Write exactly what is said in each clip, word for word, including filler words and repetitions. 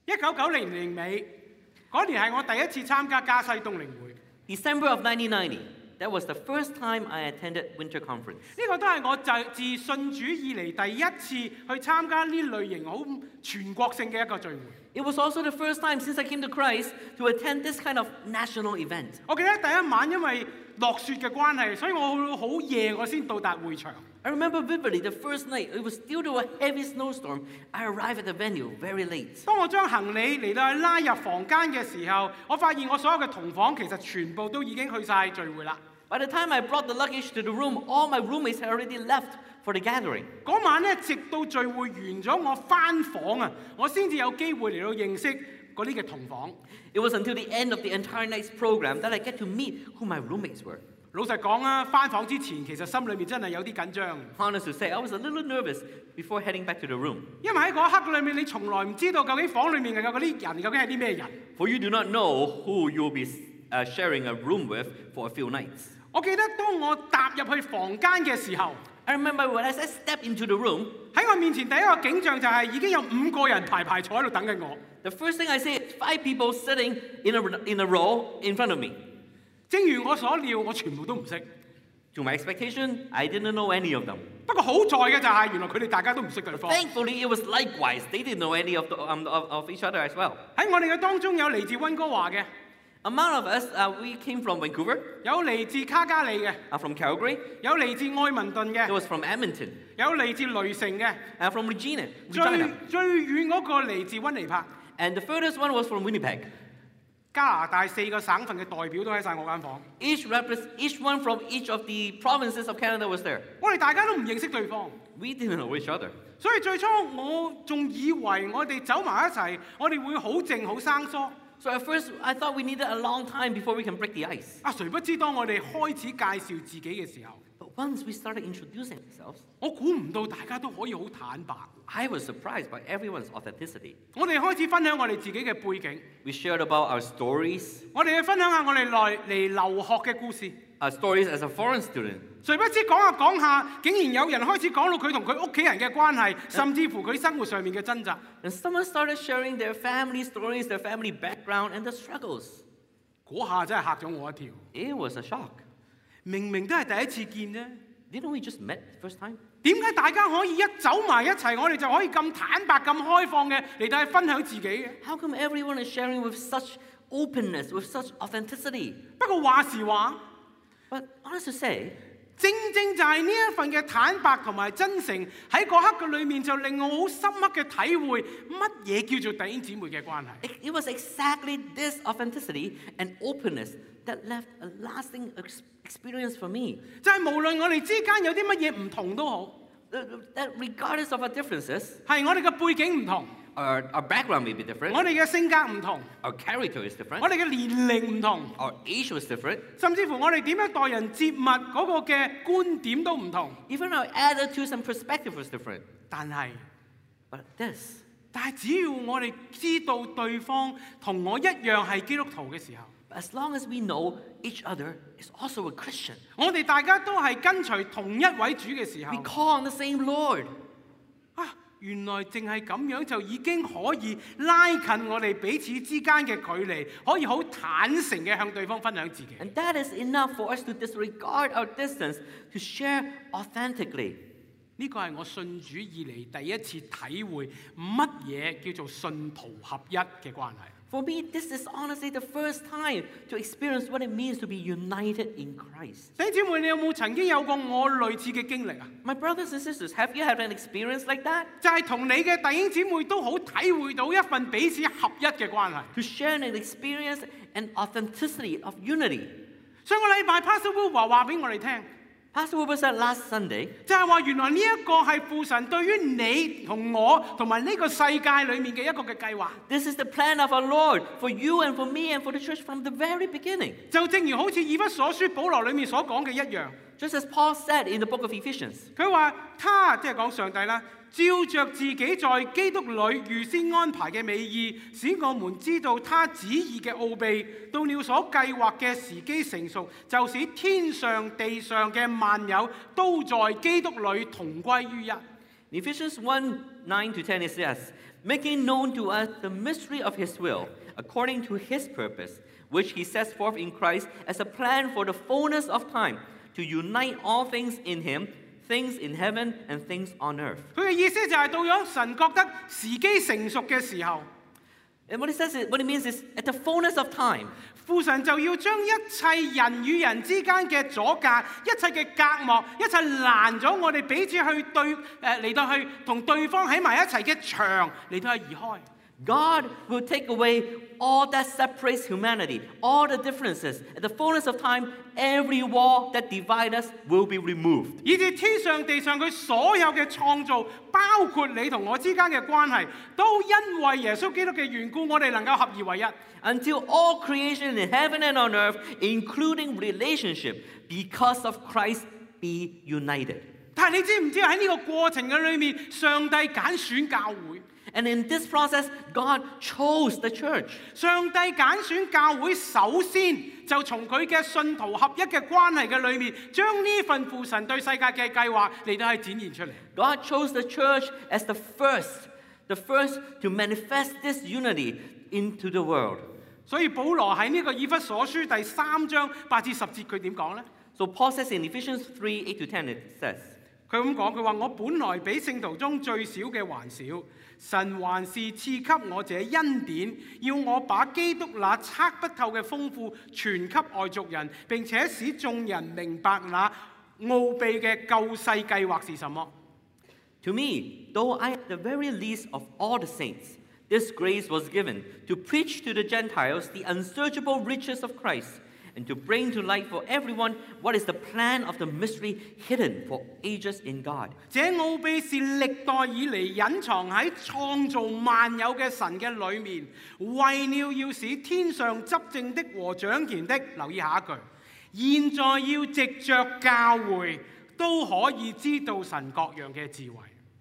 一九九零年尾嗰年係我第一次參加加西冬靈會。 December of nineteen ninety, that was the first time I attended Winter Conference. 呢個都係我就自信主以嚟第一次去參加呢類型好全國性嘅一個聚會。 It was also the first time since I came to Christ to attend this kind of national event. 我記得第一晚因為落雪嘅關係，所以我好夜我先到達會場。 I remember vividly the first night, it was due to a heavy snowstorm. I arrived at the venue very late. 當我將行李嚟到去拉入房間嘅時候，我發現我所有嘅同房其實全部都已經去晒聚會啦。 By the time I brought the luggage to the room, all my roommates had already left for the gathering. 嗰晚咧，直到聚會完咗，我翻房啊，我先至有機會嚟到認識嗰啲嘅同房。 It was until the end of the entire night's program that I get to meet who my roommates were. 老實講啊，翻房之前其實心裏面真係有啲緊張。 Honest to say, I was a little nervous before heading back to the room. 因為喺嗰一刻裏面，你從來唔知道究竟房裏面嘅嗰啲人究竟係啲咩人。 For you do not know who you'll be uh, sharing a room with for a few nights. 我記得當我踏入去房間嘅時候， I remember when I stepped into the room, 喺我面前第一個景象就係已經有五個人排排坐喺度等緊我。 the first thing I see is five people sitting in a, in a row in front of me. 正如我所料，我全部都唔識。 To my expectation, I didn't know any of them. 不過好在嘅就係原來佢哋大家都唔識對方。 Thankfully, it was likewise. They didn't know any of, the, um, of, of each other as well. 喺我哋嘅當中有嚟自溫哥華嘅， Among of us, uh, we came from Vancouver, 有嚟自卡加利嘅， uh, from Calgary. 有嚟自愛民頓 It 嘅， was from Edmonton, 有嚟自雷城嘅， uh, from Regina, 最 Regina. 最遠嗰個嚟自溫尼帕。 And the furthest one was from Winnipeg. 加拿大四個省份嘅代表都喺晒我間房。 Each, repres- each one from each of the provinces of Canada was there. 我哋大家都唔認識對方， We didn't know each other. 所以最初我仲以為我哋走埋一齊，我哋會好靜好生疏。 So at first, I thought we needed a long time before we can break the ice. 啊，誰不知當我哋開始介紹自己嘅時候， But once we started introducing ourselves, 我估唔到大家都可以好坦白。 I was surprised by everyone's authenticity. 我哋開始分享我哋自己嘅背景， We shared about our stories, 我哋去分享下我哋來嚟留學嘅故事。 our stories as a foreign student. 誰不知講下講下，竟然有人開始講到佢同佢屋企人嘅關係，甚至乎佢生活上面嘅掙扎。 And someone started sharing their family stories, their family background, and the struggles. 嗰下真係嚇咗我一跳。 It was a shock. 明明都係第一次見啫， Didn't we just met the first time? 點解大家可以一走埋一齊，我哋就可以咁坦白、咁開放嘅嚟到去分享自己嘅？ How come everyone is sharing with such openness, with such authenticity? 不過話時話， But honest to say, 正正就係呢一份嘅坦白同埋真誠，喺嗰刻嘅裏面就令我好深刻嘅體會乜嘢叫做弟兄姊妹嘅關係。 it, it was exactly this authenticity and openness that left a lasting ex- experience for me. 就係無論我哋之間有啲乜嘢唔同都好， That that regardless of our differences, 係我哋嘅背景唔同， our, our background may be 我 different, 哋嘅性格唔同， our character is 我 different, 哋嘅年齡唔同， our age was different, 甚至乎我哋點樣待人接物嗰個嘅觀點都唔同。 even our attitudes and perspective was different. 但係， But this, 但係只要我哋知道對方同我一樣係基督徒嘅時候， as long as we know each other is also a Christian, 我哋大家都係跟隨同一位主嘅時 we 候， call on the same Lord. 啊，原來淨係咁樣就已經可以拉近我哋彼此之間嘅距離，可以好坦誠嘅向對方分享自己。 And that is enough for us to disregard our distance, to share authentically. 呢個係我信主以嚟第一次體會乜嘢叫做信徒合一嘅關係。 For me, this is honestly the first time to experience what it means to be united in Christ. 弟兄姊妹，你有冇曾經有過我類似嘅經歷啊？ My brothers and sisters, have you had an experience like that? 就係同你嘅弟兄姊妹都好體會到一份彼此合一嘅關係。 To share an experience and authenticity of unity. 上個禮拜 Pastor Wu 話話俾我哋聽， Pastor Wilbur said last Sunday, 就係話原來呢一個係父神對於你同我同埋呢個世界裡面嘅一個嘅計劃。 this is the plan of our Lord for you and for me and for the church from the very beginning. 就正如好似以弗所書保羅裡面所講嘅一樣， Just as Paul said in the book of Ephesians, 佢話他即係講上帝啦，照着自己在基督裏預先安排嘅美意，使我們知道他旨意嘅奧秘，到了所計劃嘅時機成熟，就使天上地上嘅萬有都在基督裏同歸於一。 in Ephesians one, nine to ten it says, making known to us the mystery of his will, according to his purpose, which he sets forth in Christ as a plan for the fullness of time, to unite all things in him, things in heaven and things on earth. 佢嘅意思就係到咗神覺得時機成熟嘅時候， And what it says, is, what it means is, at the fullness of time, 父神就要將一切人與人之間嘅阻隔、一切嘅隔膜、一切攔咗我哋彼此去對誒嚟到去同對方喺埋一齊嘅牆嚟到去移開。 God will take away all that separates humanity, all the differences. At the fullness of time, every wall that divides us will be removed. 以至天上地上佢所有嘅創造，包括你同我之間嘅關係，都因為耶穌基督嘅緣故，我哋能夠合而為一。 Until all creation in heaven and on earth, including relationship, because of Christ, be united. 但係你知唔知喺呢個過程嘅裏面，上帝揀選教會。 And in this process, God chose the church. 上帝揀選教會，首先就從佢嘅信徒合一嘅關係嘅裏面，將呢份父神對世界嘅計劃嚟到去展現出嚟。 God chose the church as the first, the first to manifest this unity into the world. 所以保羅喺呢個以弗所書第三章八至十節，佢點講呢？ So Paul says in Ephesians three, eight to ten, it says, 佢咁講，佢話我本來比聖徒中最小嘅還少，神還是賜給我這恩典，要我把基督那測不透嘅豐富傳給外族人，並且使眾人明白那奧秘嘅救世計劃是什麼。 To me, though I am the very least of all the saints, this grace was given to preach to the Gentiles the unsearchable riches of Christ, and to bring to light for everyone what is the plan of the mystery hidden for ages in God. 這奧秘是歷代以嚟隱藏喺創造萬有嘅神嘅裏面，為了要使天上執政的和掌權的，留意下一句，現在要藉着教會都可以知道神各樣嘅智慧。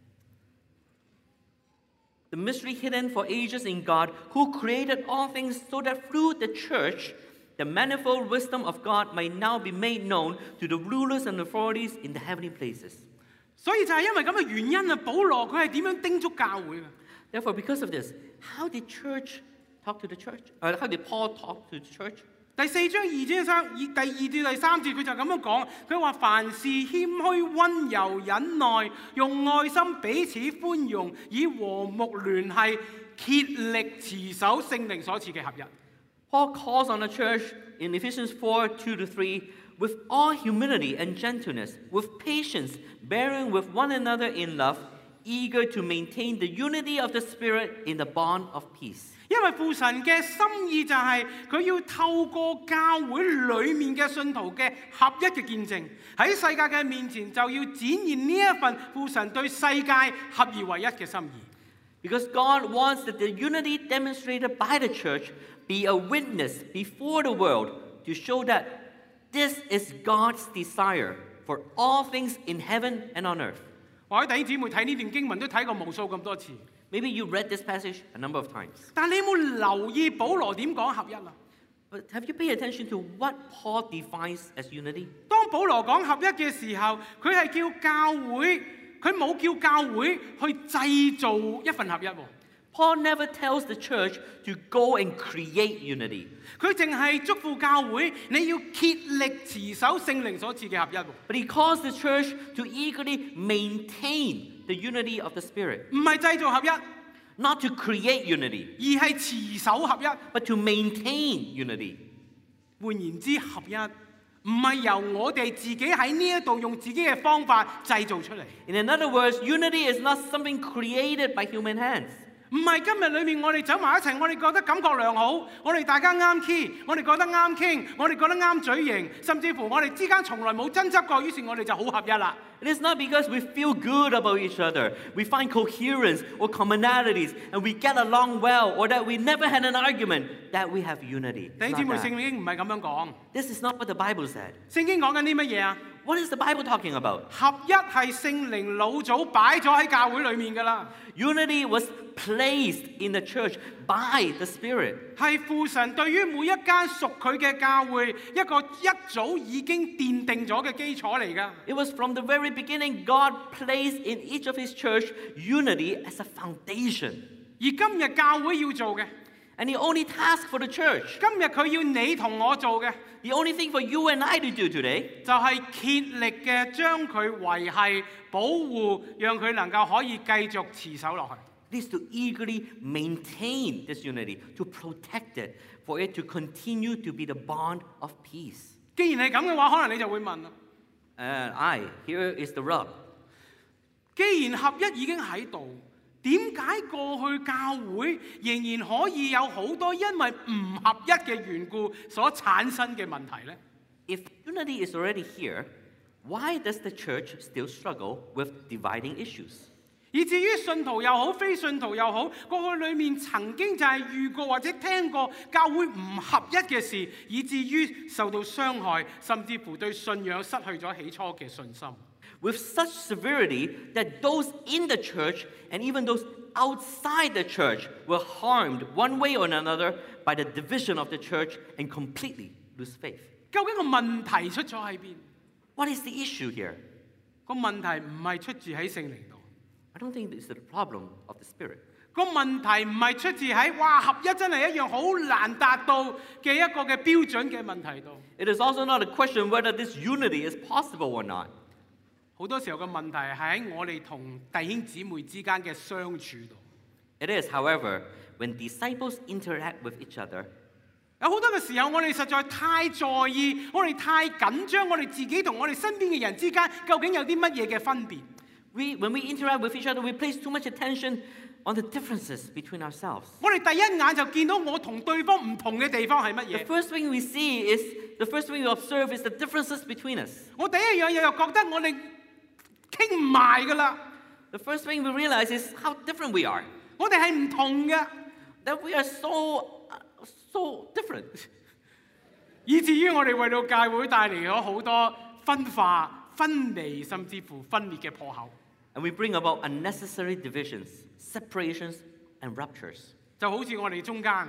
The mystery hidden for ages in God, who created all things so that through the church, the manifold wisdom of God might now be made known to the rulers and authorities in the heavenly places. 所以就係因為咁嘅原因啊，保羅佢係點樣叮囑教會嘅？ Therefore, because of this, how did church talk to the church? Uh, how did Paul talk to the church? 第四章二至三，第二至第三節佢就咁樣講，佢話凡事謙虛、温柔、忍耐，用愛心彼此寬容，以和睦聯繫，竭力持守聖靈所賜嘅合一。 Paul calls on the church in Ephesians four, two to three, with all humility and gentleness, with patience, bearing with one another in love, eager to maintain the unity of the Spirit in the bond of peace. 因為父神嘅心意就係佢要透過教會裡面嘅信徒嘅合一嘅見證，喺世界嘅面前就要展現呢一份父神對世界合而為一嘅心意。 Because God wants that the unity demonstrated by the church be a witness before the world to show that this is God's desire for all things in heaven and on earth. 或者弟兄姊妹睇呢段經文都睇過無數咁多次， Maybe you read this passage a number of times. 但你有冇留意保羅點講合一啊？ But have you paid attention to what Paul defines as unity? 當保羅講合一嘅時候，佢係叫教會，佢冇叫教會去製造一份合一喎。 Paul never tells the church to go and create unity. 佢淨係囑咐教會，你要竭力持守聖靈所賜嘅合一喎。 But he calls the church to eagerly maintain the unity of the Spirit. 唔係製造合一， Not to create unity, 而係持守合一。 but to maintain unity. 換言之，合一唔係由我哋自己喺呢一度用自己嘅方法製造出嚟， In other words, unity is not something created by human hands. 唔係今日裏面我哋走埋一齊，我哋覺得感覺良好，我哋大家啱 key， 我哋覺得啱傾，我哋覺得啱嘴型，甚至乎我哋之間從來冇爭執過，於是我哋就好合一啦。 It is not because we feel good about each other, we find coherence or commonalities, and we get along well, or that we never had an argument, that we have unity. 弟 It's 兄姊妹， not 聖 that. 經唔係咁樣講。 This is not what the Bible said. 聖經講緊啲乜嘢啊？ What is the Bible talking about? 合一係聖靈老早擺咗喺教會裏面㗎啦， Unity was placed in the church by the Spirit. 係父神對於每一間屬佢嘅教會一個一早已經奠定咗嘅基礎嚟㗎。 It was from the very beginning God placed in each of his church unity as a foundation. 而今日教會要做嘅， And the only task for the church, 今日佢要你同我做嘅， the only thing for you and I to do today, 就係竭力嘅將佢維係、保護，讓佢能夠可以繼續持守落去。 is to eagerly maintain this unity, to protect it, for it to continue to be the bond of peace. 既然係咁嘅話，可能你就會問啦： And I, here is the rub. 既然合一已經喺度，點解過去教會仍然可以有好多因為唔合一嘅緣故所產生嘅問題呢？ If unity is already here, why does the church still struggle with dividing issues? 以至於信徒又好，非信徒又好，過去裡面曾經就係遇過或者聽過教會唔合一嘅事，以至於受到傷害，甚至乎對信仰失去咗起初嘅信心。 With such severity that those in the church and even those outside the church were harmed one way or another by the division of the church and completely lose faith. 究竟個問題出咗喺邊？ What is the issue here? 個問題唔係出自喺聖靈度， I don't think this is the problem of the Spirit. 個問題唔係出自喺哇合一真係一樣好難達到嘅一個嘅標準嘅問題度。 It is also not a question whether this unity is possible or not. 好多時候嘅問題係喺我哋同弟兄姊妹之間嘅相處度。 It is, however, when disciples interact with each other, 有好多嘅時候，我哋實在太在意，我哋太緊張，我哋自己同我哋身邊嘅人之間究竟有啲乜嘢嘅分別？ we, when we interact with each other, we place too much attention on the differences between ourselves. 我哋第一眼就見到我同對方唔同嘅地方係乜 The 嘢？ first thing we see is, the first thing we observe is the differences between us. 我第一樣嘢就覺得我哋傾唔埋㗎啦， The first thing we realize is how different we are. 我哋係唔同嘅， That we are so, uh, so different. 以至於我哋為到教會帶嚟咗好多分化、分離，甚至乎分裂嘅破口。 And we bring about unnecessary divisions, separations, and ruptures. 就好似我哋中間，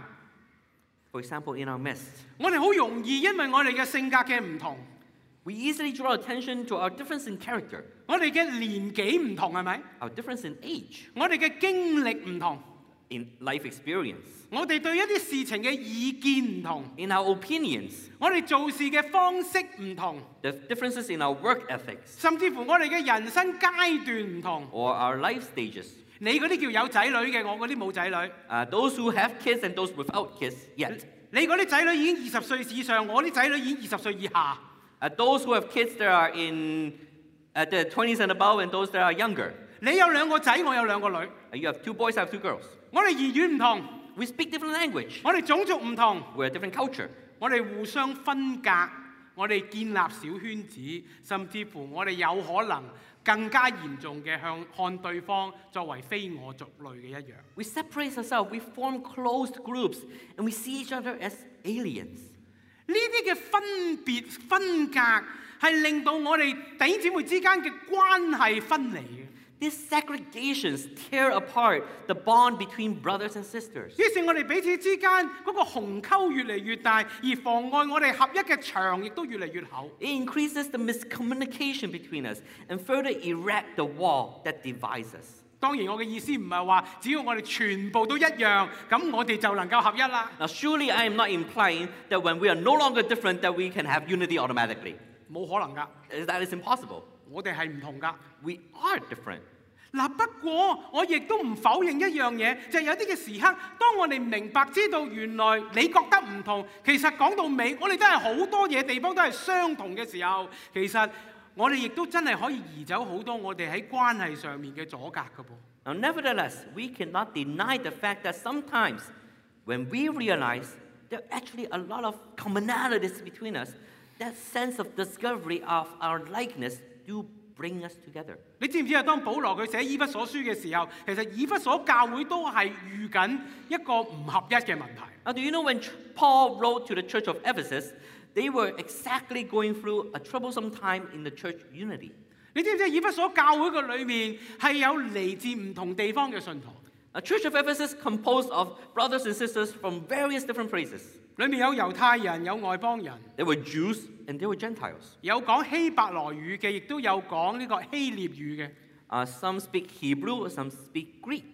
For example, in our midst, 我哋好容易因為我哋嘅性格嘅唔同， we easily draw attention to our difference in character, 我哋嘅年紀唔同係咪？ our difference in age, 我哋嘅經歷唔同， in life experience, 我哋對一啲事情嘅意見唔同， in our opinions, 我哋做事嘅方式唔同， the differences in our work ethics, 甚至乎我哋嘅人生階段唔同。 or our life stages. 你嗰啲叫有仔女嘅，我嗰啲冇仔女。 Uh, those who have kids and those without kids yet. 你嗰啲仔女已經二十歲以上，我啲仔女已經二十歲以下。 Uh, those who have kids that are in at the twenties and above, and those that are younger. 你有兩個仔，我有兩個女。 Uh, you have two boys, I have two girls. 我哋言語唔同， We speak different language. 我哋種族唔同， We're a different culture. 我哋互相分隔，我哋建立小圈子，甚至乎我哋有可能更加嚴重嘅向看對方作為非我族類嘅一樣。 We separate ourselves. We form closed groups, and we see each other as aliens. 呢啲嘅分別分隔係令到我哋弟兄姊妹之間嘅關係分離嘅。 These segregations tear apart the bond between brothers and sisters. 於是我哋彼此之間嗰個鴻溝越嚟越大，而妨礙我哋合一嘅牆亦都越嚟越厚。 It increases the miscommunication between us and further erect the wall that divides us. 當然我嘅意思唔係話只要我哋全部都一樣，咁我哋就能夠合一啦。 Now, surely I am not implying that when we are no longer different, that we can have unity automatically. 冇可能㗎， That is impossible. 我哋係唔同㗎。 We are different. 嗱，不過我亦都唔否認一樣嘢，就係有啲嘅時刻，當我哋明白知道原來你覺得唔同，其實講到尾，我哋都係好多嘢地方都係相同嘅時候，其實我哋亦都真係可以移走好多我哋喺關係上面嘅阻隔㗎噃。 Now, nevertheless, we cannot deny the fact that sometimes when we realize there are actually a lot of commonalities between us, that sense of discovery of our likeness do bring us together. 你知唔知啊？當保羅佢寫以弗所書嘅時候，其實以弗所教會都係遇緊一個唔合一嘅問題。 Now, do you know when Paul wrote to the church of Ephesus, they were exactly going through a troublesome time in the church unity. 你知唔知以弗所教會嘅裏面係有嚟自唔同地方嘅信徒？ A church of Ephesus composed of brothers and sisters from various different places. 裏面有猶太人，有外邦人， There were Jews and there were Gentiles. 有講希伯來語嘅，亦都有講呢個希臘語嘅。 Uh, some speak Hebrew, some speak Greek.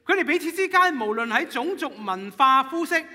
佢哋彼此之間無論喺種族、文化、膚色，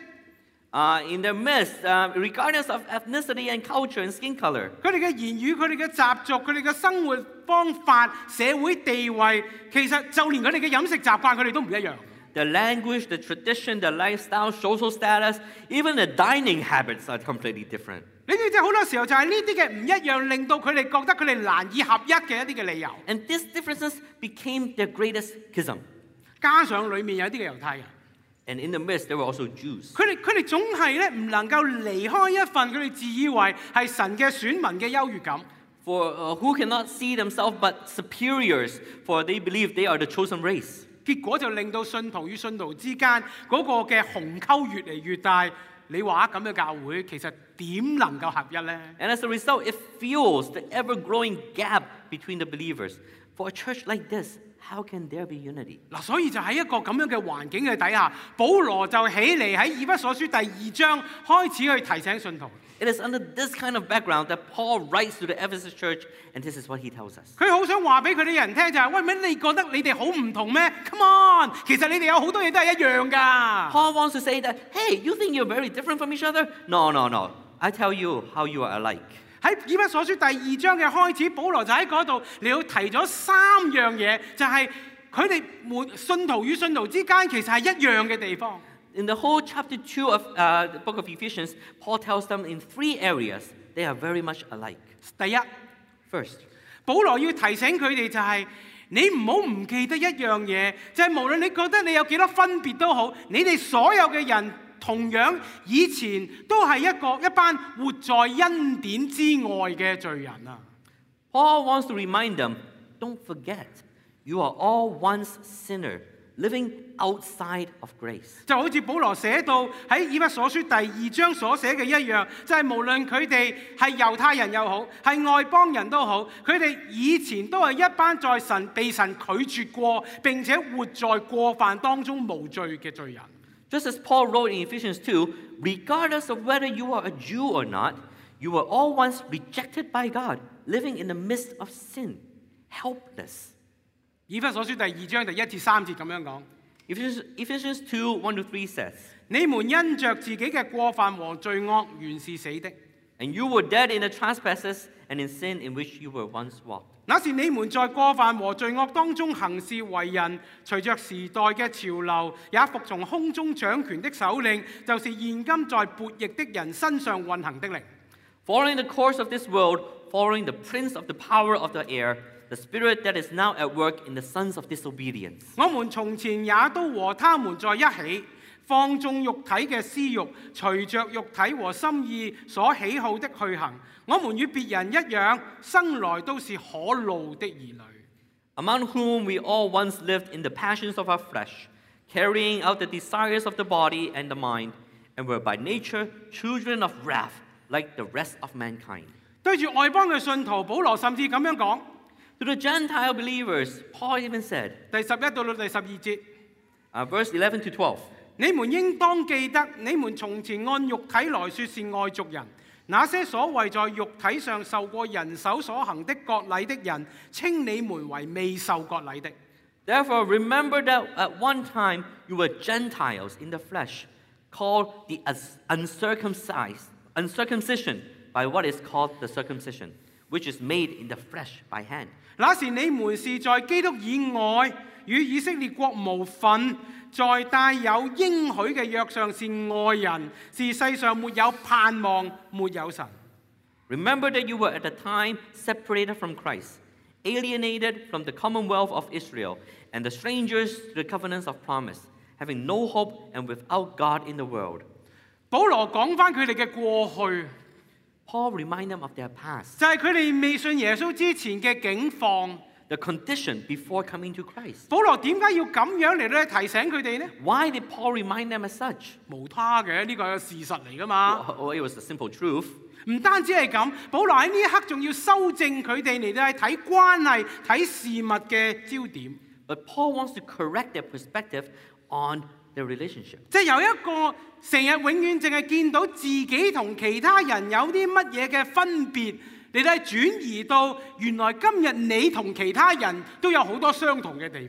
Uh, in their midst, uh, regardless of ethnicity and culture and skin color. 佢哋嘅言語、佢哋嘅習俗、佢哋嘅生活方法、社會地位，其實就連佢哋嘅飲食習慣，佢哋都唔一樣。 The language, the tradition, the lifestyle, social status, even the dining habits are completely different. 你知唔知好多時候就係呢啲嘅唔一樣，令到佢哋覺得佢哋難以合一嘅一啲嘅理由。 And these differences became their greatest schism. 加上裡面有啲嘅猶太人， And in the midst, there were also Jews. 佢哋佢哋總係咧唔能夠離開一份佢哋自以為係神嘅選民嘅優越感。 For uh, who cannot see themselves but superiors, for they believe they are the chosen race. 結果就令到信徒與信徒之間嗰個嘅鴻溝越嚟越大。你話咁嘅教會其實點能夠合一呢？ And as a result, it fuels the ever-growing gap between the believers. For a church like this, how can there be unity? 嗱，所以就喺一個咁樣嘅環境嘅底下，保羅就起嚟喺以弗所書第二章開始去提醒信徒。 It is under this kind of background that Paul writes to the Ephesus church, and this is what he tells us. 佢好想話俾佢哋人聽就係、是：喂，乜你覺得你哋好唔同咩 ？Come on， 其實你哋有好多嘢都係一樣㗎。 Paul wants to say that, hey, you think you're very different from each other? No, no, no. I tell you how you are alike. 喺以弗所書第二章嘅開始，保羅就喺嗰度你要提咗三樣嘢，就係佢哋門信徒與信徒之間其實係一樣嘅地方。 In the whole chapter two of uh, the book of Ephesians, Paul tells them in three areas they are very much alike. 第一， First, 保羅要提醒佢哋就係、是、你唔好唔記得一樣嘢，就係、是、無論你覺得你有幾多分別都好，你哋所有嘅人同樣以前都係一個一班活在恩典之外嘅罪人啊。 Paul wants to remind them, don't forget, you are all once sinner, living outside of grace. 就好似保羅寫到喺以弗所書第二章所寫嘅一樣，就係、是、無論佢哋係猶太人又好，係外邦人都好，佢哋以前都係一班在神被神拒絕過並且活在過犯當中無罪嘅罪人。 Just as Paul wrote in Ephesians two, regardless of whether you are a Jew or not, you were all once rejected by God, living in the midst of sin, helpless. 以弗所書第二章第一至三節咁樣講。 Ephesians, Ephesians two, one to three says, 你們因着自己嘅過犯和罪惡原是死的， and you were dead in the trespasses and in sin in which you were once walked. 那是你們在過犯和罪惡當中行事為人，隨着時代嘅潮流，也服從空中掌權的首領，就是現今在悖逆的人身上運行的靈。 Following the course of this world, following the prince of the power of the air, the spirit that is now at work in the sons of disobedience. 我們從前也都和他們在一起，放縱肉體嘅私慾，隨着肉體和心意所喜好的去行。我們與別人一樣，生來都是可怒的兒女。 Among whom we all once lived in the passions of our flesh, carrying out the desires of the body and the mind, and were by nature children of wrath, like the rest of mankind. 對住外邦嘅信徒，保羅甚至咁樣講。 To the Gentile believers, Paul even said, 第十一到到第十二節， uh, verse eleven to twelve, 你們應當記得，你們從前按肉體來說是外族人，那些所謂在肉體上受過人手所行的割禮的人，稱你們為未受割禮的。 Therefore, remember that at one time you were Gentiles in the flesh, called the uncircumcised, uncircumcision by what is called the circumcision, which is made in the flesh by hand. 那時你們是在基督以外，與以色列國無分，在帶有應許嘅約上是外人，是世上沒有盼望，沒有神。 Remember that you were at the time separated from Christ, alienated from the commonwealth of Israel, and the strangers to the covenants of promise, having no hope and without God in the world. 保羅講返佢哋嘅過去。 Paul reminded them of their past, 就係佢哋未信耶穌之前嘅境況。 the condition before coming to Christ. 保羅點解要咁樣嚟咧提醒佢哋呢？ Why did Paul remind them as such? 無他嘅，呢個係事實嚟噶嘛。 Well, it was the simple truth. 唔單止係咁，保羅喺呢一刻仲要修正佢哋嚟到去睇關係、睇事物嘅焦點。 But Paul wants to correct their perspective on their relationship. 即係有一個成日永遠淨係見到自己同其他人有啲乜嘢嘅分別，嚟到轉移到原來今日你同其他人都有好多相同嘅地方。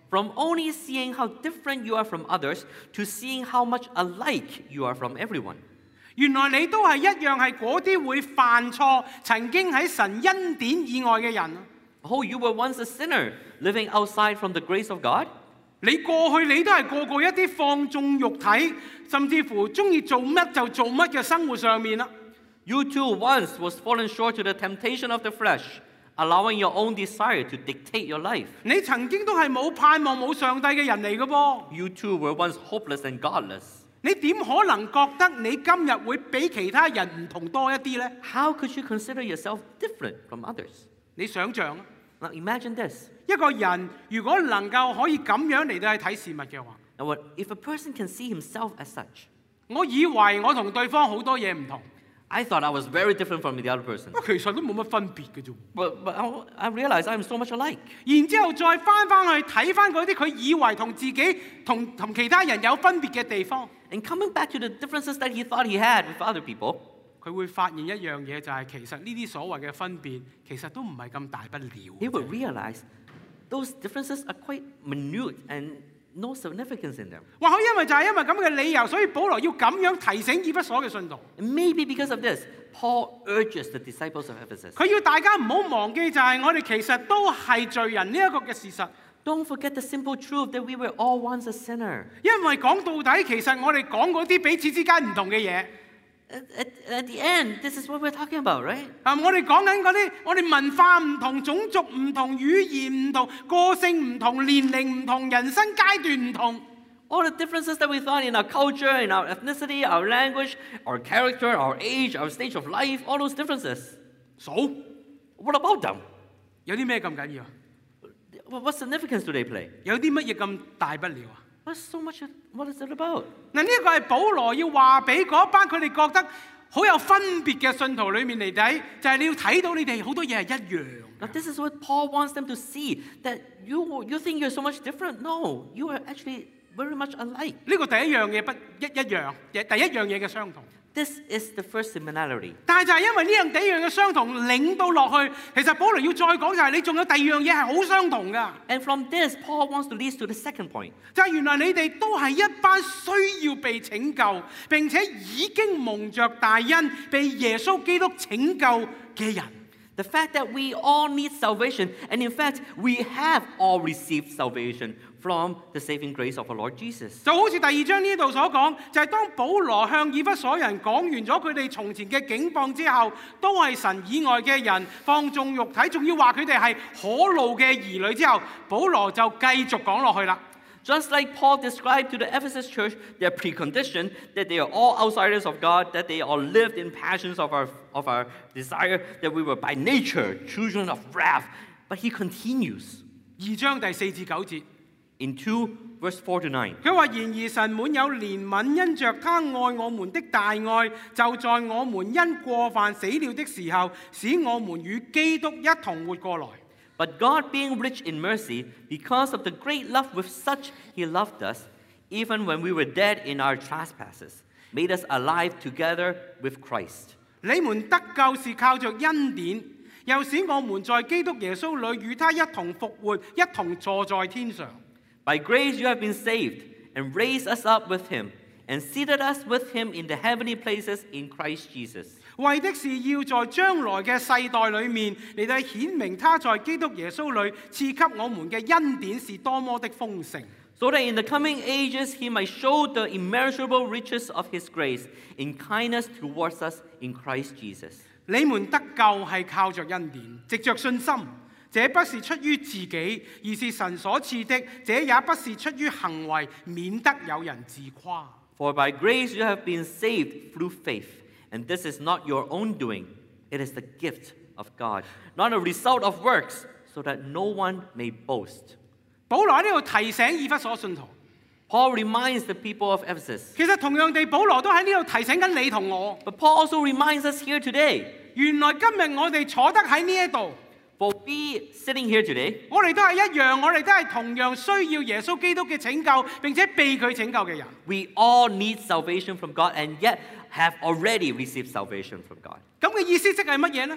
From only seeing how different you are from others to seeing how much alike you are from everyone. 原來你都係一樣係嗰啲會犯錯、曾經喺神恩典以外嘅人。 Oh, you were once a sinner, living outside from the grace of God? 你過去你都係過過一啲放縱肉體，甚至乎中意做乜就做乜嘅生活上面啦。 You too once was fallen short to the temptation of the flesh, allowing your own desire to dictate your life. 你曾經都係冇盼望、冇上帝嘅人嚟嘅噃。 You too were once hopeless and godless. 你點可能覺得你今日會比其他人唔同多一啲呢？ How could you consider yourself different from others? 你想象啊， Now imagine this. 一個人如果能夠可以咁樣嚟到去睇事物嘅話， Now, what, if a person can see himself as such, 我以為我同對方好多嘢唔同， I thought I was very different from the other person. 不過其實都冇乜分別嘅啫。 But, but I, I realized I'm so much alike. 然之後再翻翻去睇翻嗰啲佢以為同自己同同其他人有分別嘅地方， And coming back to the differences that he thought he had with other people, 佢會發現一樣嘢就係其實呢啲所謂嘅分別其實都唔係咁大不了。 he would realize those differences are quite minute and no significance in them. 或許因為就係因為咁嘅理由，所以保羅要咁樣提醒以弗所嘅信徒。 And maybe because of this, Paul urges the disciples of Ephesus, 佢要大家唔好忘記就係我哋其實都係罪人呢一個嘅事實。 don't forget the simple truth that we were all once a sinner. 因為講到底，其實我哋講嗰啲彼此之間唔同嘅嘢。 At, at, at the end, this is what we're talking about, right? 啊！我哋講緊嗰啲，我哋文化唔同、種族唔同、語言唔同、個性唔同、年齡唔同、人生階段唔同。 All the differences that we thought in our culture, in our ethnicity, our language, our character, our age, our stage of life, all those differences. 數 What about them? 有啲咩咁緊要啊？ What what significance do they play? 有啲乜嘢咁大不了啊？ What's so much? What is it about? 嗱，呢一個係保羅要話俾嗰班佢哋覺得好有分別嘅信徒裏面嚟睇，就係、是、你要睇到你哋好多嘢係一樣。 Now, this is what Paul wants them to see, that you, you think you're so much different. No, you are actually very much alike. 呢個第一樣嘢不一一樣，第一樣嘢嘅相同。 This is the first similarity. 但係就係因為呢樣第一樣嘅相同，領到落去，其實保羅要再講就係你仲有第二樣嘢係好相同㗎。 And from this, Paul wants to lead to the second point. 就係原來你哋都係一班需要被拯救，並且已經蒙着大恩，被耶穌基督拯救嘅人。 The fact that we all need salvation, and in fact, we have all received salvation from the saving grace of our Lord Jesus. 就好似第二章呢度所講，就係、是、當保羅向以弗所人講完咗佢哋從前嘅境況之後，都係神以外嘅人放縱肉體，仲要話佢哋係可怒嘅兒女之後，保羅就繼續講落去啦。 Just like Paul described to the Ephesus church their precondition, that they are all outsiders of God, that they all lived in passions of our, of our desire, that we were by nature children of wrath. But he continues 二章第四至九節， in two, verse four to nine. 佢話：然而神滿有憐憫，因着他愛我們的大愛，就在我們因過犯死了的時候，使我們與基督一同活過來。 But God, being rich in mercy, because of the great love with such He loved us, even when we were dead in our trespasses, made us alive together with Christ. 你們得救是靠着恩典，又使我們在基督耶穌裏與他一同復活，一同坐在天上。 By grace you have been saved, and raised us up with Him, and seated us with Him in the heavenly places in Christ Jesus. 為的是要在將來嘅世代裏面嚟到顯明他在基督耶穌裏賜給我們嘅恩典是多麼的豐盛。 So that in the coming ages He might show the immeasurable riches of His grace in kindness towards us in Christ Jesus. 你們得救係靠着恩典，藉着信心。這不是出於自己，而是神所賜的；這也不是出於行為，免得有人自誇。 For by grace you have been saved through faith, and this is not your own doing, it is the gift of God, not a result of works, so that no one may boast. 保羅喺呢度提醒以弗所信徒， Paul reminds the people of Ephesus. 其實同樣地，保羅都喺呢度提醒緊你同我。 But Paul also reminds us here today. 原來今日我哋坐得喺呢一度， For we sitting here today, 我哋都係一樣，我哋都係同樣需要耶穌基督嘅拯救，並且被佢拯救嘅人。 we all need salvation from God, and yet have already received salvation from God. 咁嘅意思即係乜嘢呢？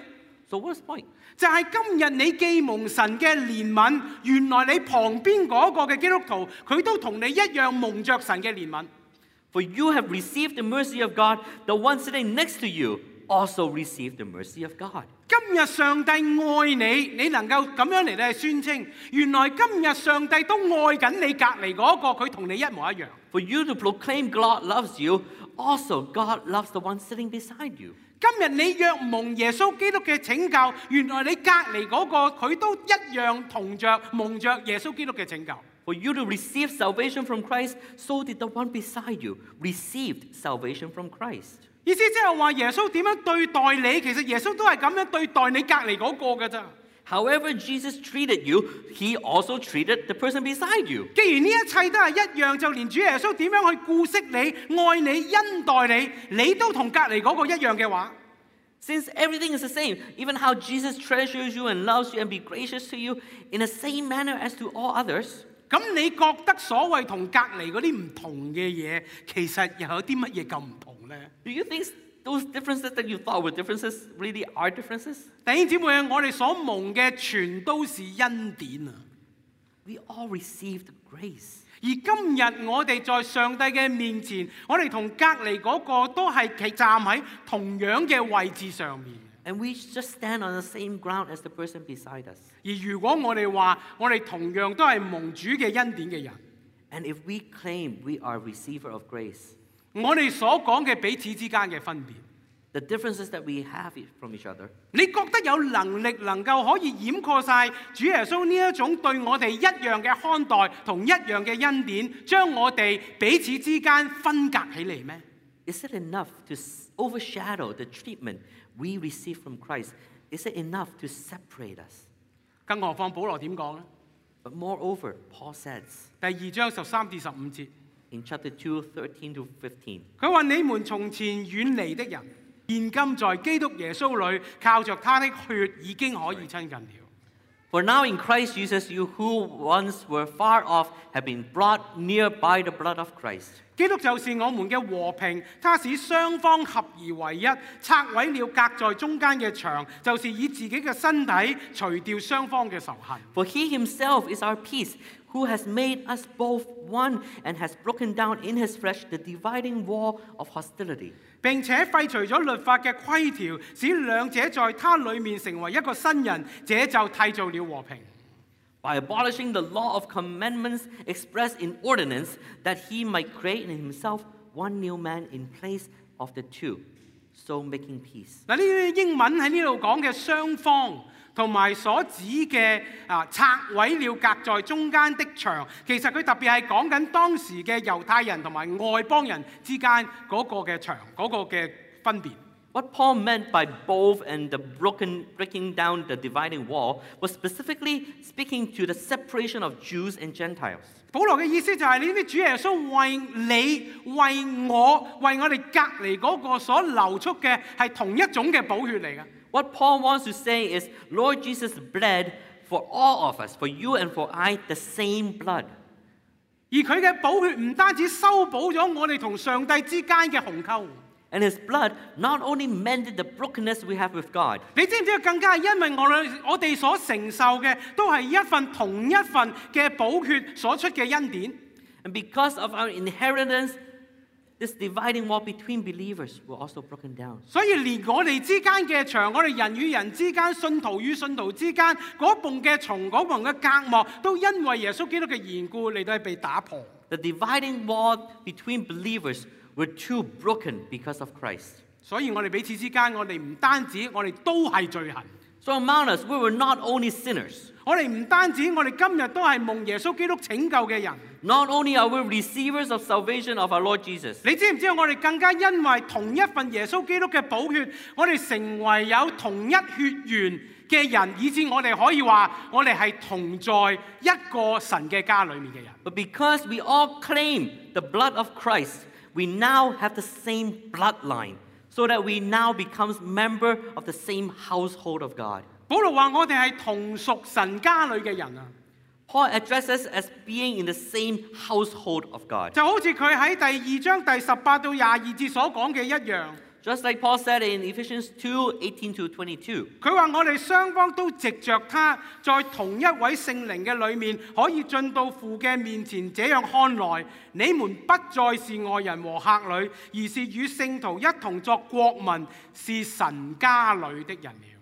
So what's the point? 就係今日你既蒙神嘅憐憫，原來你旁邊嗰個嘅基督徒，佢都同你一樣蒙着神嘅憐憫。 For you have received the mercy of God, the one sitting next to you also received the mercy of God. 今日上帝愛你，你能夠咁樣嚟咧宣稱，原來今日上帝都愛緊你隔離嗰個，佢同你一模一樣。 For you to proclaim God loves you, also God loves the one sitting beside you. 今日你若蒙耶穌基督嘅拯救，原來你隔離嗰個佢都一樣同着蒙着耶穌基督嘅拯救。 For you to receive salvation from Christ, so did the one beside you received salvation from Christ. 意思即係話耶穌點樣對待你，其實耶穌都係咁樣對待你隔離嗰個㗎咋。 However Jesus treated you, he also treated the person beside you. 既然呢一切都係一樣，就連主耶穌點樣去顧惜你、愛你、恩待你，你都同隔離嗰個一樣嘅話， Since everything is the same, even how Jesus treasures you and loves you and be gracious to you in the same manner as to all others, 咁你覺得所謂同隔離嗰啲唔同嘅嘢，其實又有啲乜嘢咁唔同呢？ do you think those differences that you thought were differences really are differences? 弟兄姊妹啊，我哋所蒙嘅全都是恩典啊！ We all received grace. 而今日我哋在上帝嘅面前，我哋同隔離嗰個都係企站喺同樣嘅位置上面。 And we just stand on the same ground as the person beside us. 而如果我哋話我哋同樣都係蒙主嘅恩典嘅人， And if we claim we are a receiver of grace, 我哋所講嘅彼此之間嘅分別， the differences that we have from each other, 你覺得有能力能夠可以掩蓋晒主耶穌呢一種對我哋一樣嘅看待同一樣嘅恩典，將我哋彼此之間分隔起嚟咩？ is it enough to overshadow the treatment we receive from Christ? Is it enough to separate us? 更何況保羅點講呢？ But moreover, Paul says 第二章十三至十五節， in chapter two, thirteen to fifteen, 佢話：你們從前遠離的人，現今在基督耶穌裏，靠着他的血已經可以親近了。 For now in Christ Jesus, you who once were far off have been brought near by the blood of Christ. 基督就是我們嘅和平，他使雙方合而為一，拆毀了隔在中間嘅牆，就是以自己嘅身體除掉雙方嘅仇恨。 For he himself is our peace, who has made us both one and has broken down in his flesh the dividing wall of hostility. 並且廢除咗律法嘅規條，使兩者在他裡面成為一個新人，這就締造了和平。 By abolishing the law of commandments expressed in ordinance, that he might create in himself one new man in place of the two, so making peace. 嗱，呢啲英文喺呢度講嘅雙方，同埋所指嘅啊拆毀了隔在中間的牆，其實佢特別係講緊當時嘅猶太人同埋外邦人之間嗰個嘅牆嗰個嘅分別。 What Paul meant by both and the broken, breaking down the dividing wall was specifically speaking to the separation of Jews and Gentiles. 保羅嘅意思就係呢啲主耶穌為你、為我、為我哋隔離嗰個所流出嘅係同一種嘅寶血嚟嘅。 What Paul wants to say is, Lord Jesus bled for all of us, for you and for I, the same blood. 而佢嘅寶血唔單止修補咗我哋同上帝之間嘅鴻溝。 And his blood not only mended the brokenness we have with God, 你知唔知更加係因為我哋我哋所承受嘅都係一份同一份嘅寶血所出嘅恩典。 and because of our inheritance, this dividing wall between believers will also broken down. 所以連我哋之間嘅牆，我哋人與人之間、信徒與信徒之間嗰埲嘅牆、嗰埲嘅隔膜，都因為耶穌基督嘅緣故嚟到係被打破。 The dividing wall between believers were too broken because of Christ. 所以我哋彼此之間，我哋唔單止，我哋都係罪行。 So among us, we were not only sinners. 我哋唔單止，我哋今日都係蒙耶穌基督拯救嘅人。 Not only are we receivers of salvation of our Lord Jesus, 你知唔知我哋更加因為同一份耶穌基督嘅寶血，我哋成為有同一血緣嘅人，以致我哋可以話我哋係同在一個神嘅家裏面嘅人。 but because we all claim the blood of Christ, we now have the same bloodline, so that we now becomes member of the same household of God. 保羅話我哋係同屬神家裏嘅人啊， Paul addresses us as being in the same household of God. 就好似佢喺第二章第十八到廿二節所講嘅一樣。 Just like Paul said in Ephesians two, eighteen to twenty-two. 佢話我哋雙方都藉着他，在同一位聖靈嘅裏面，可以進到父嘅面前。這樣看來，你們不再是外人和客旅，而是與聖徒一同作國民，是神家裏的人了。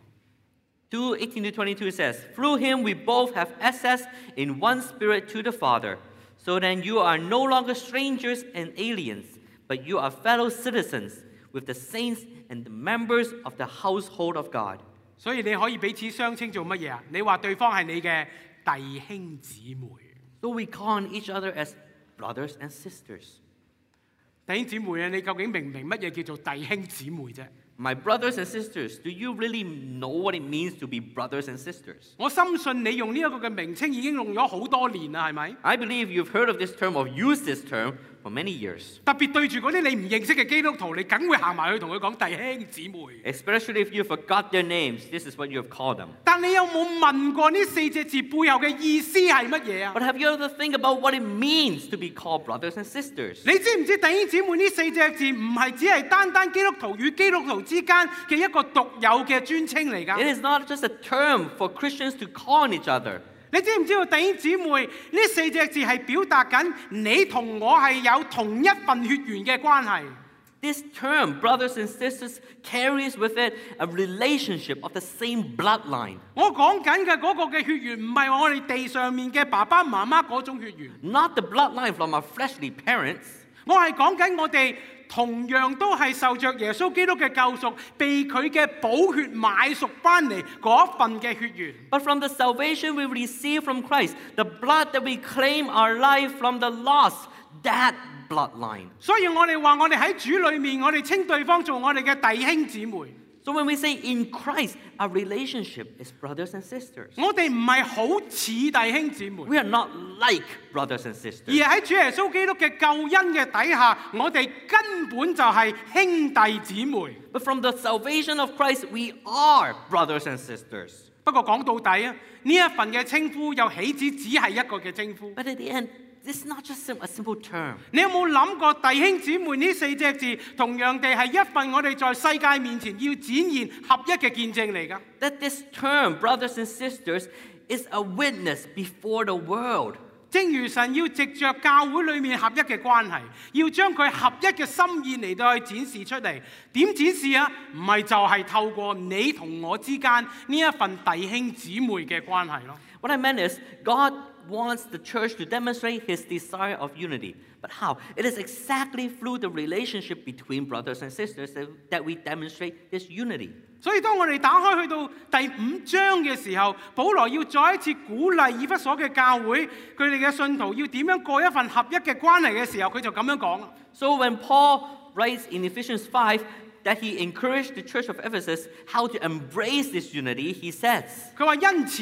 two, eighteen to twenty-two says, Through him we both have access in one spirit to the Father. So then you are no longer strangers and aliens, but you are fellow citizens with the saints and the members of the household of God. 所以你可以彼此相稱做乜嘢啊？你話對方係你嘅弟兄姊妹。 So we call on each other as brothers and sisters. 弟兄姊妹啊，你究竟明唔明乜嘢叫做弟兄姊妹啫？ My brothers and sisters, do you really know what it means to be brothers and sisters? 我深信你用呢一個嘅名稱已經用咗好多年啦，係咪？ I believe you've heard of this term or used this term for many years. 特別對住嗰啲你唔認識嘅基督徒，你梗會行埋去同佢講弟兄姊妹。 Especially if you forgot their names, this is what you have called them. 但你有冇問過呢四隻字背後嘅意思係乜嘢啊？ But have you ever think about what it means to be called brothers and sisters? 你知唔知弟兄姊妹呢四隻字唔係只係單單基督徒與基督徒之間嘅一個獨有嘅尊稱嚟㗎？ It is not just a term for Christians to call on each other. 你知唔知道弟兄姊妹呢四隻字係表達緊你同我係有同一份血緣嘅關係？ This term, brothers and sisters, carries with it a relationship of the same bloodline. 我講緊嘅嗰個嘅血緣唔係我哋地上面嘅爸爸媽媽嗰種血緣， Not the bloodline from our fleshly parents. 我係講緊我哋同樣都係受着耶穌基督嘅救贖，被佢嘅寶血買贖翻嚟嗰一份嘅血緣。 But from the salvation we receive from Christ, the blood that we claim our life from the lost, that bloodline. 所以我哋話我哋喺主裏面，我哋稱對方做我哋嘅弟兄姊妹。 So when we say in Christ, our relationship is brothers and sisters. 我哋唔係好似弟兄姊妹， We are not like brothers and 而 sisters. 喺主耶穌基督嘅救恩嘅底下，我哋根本就係兄弟姊妹。 But from the salvation of Christ, we are brothers and sisters. 不過講到底啊，呢一份嘅稱呼又豈止只係一個嘅稱呼？ But at the end, this is not just sim- a simple term. 你有冇諗過弟兄姊妹呢四隻字，同樣地係一份我哋在世界面前要展現合一嘅見證嚟㗎？ That this term, brothers and sisters, is a witness before the world. 正如神要藉着教會裏面合一嘅關係，要將佢合一嘅心意嚟到去展示出嚟。點展示啊？唔係就係透過你同我之間呢一份弟兄姊妹嘅關係咯。 What I meant is, God wants the church to demonstrate his desire of unity. But how? It is exactly through the relationship between brothers and sisters that, that we demonstrate this unity. 所以當我哋打開去到第五章嘅時候，保羅要再一次鼓勵以弗所嘅教會，佢哋嘅信徒要點樣過一份合一嘅關係嘅時候，佢就咁樣講。 So when Paul writes in Ephesians five that he encouraged the church of Ephesus how to embrace this unity, he says, 佢話因此，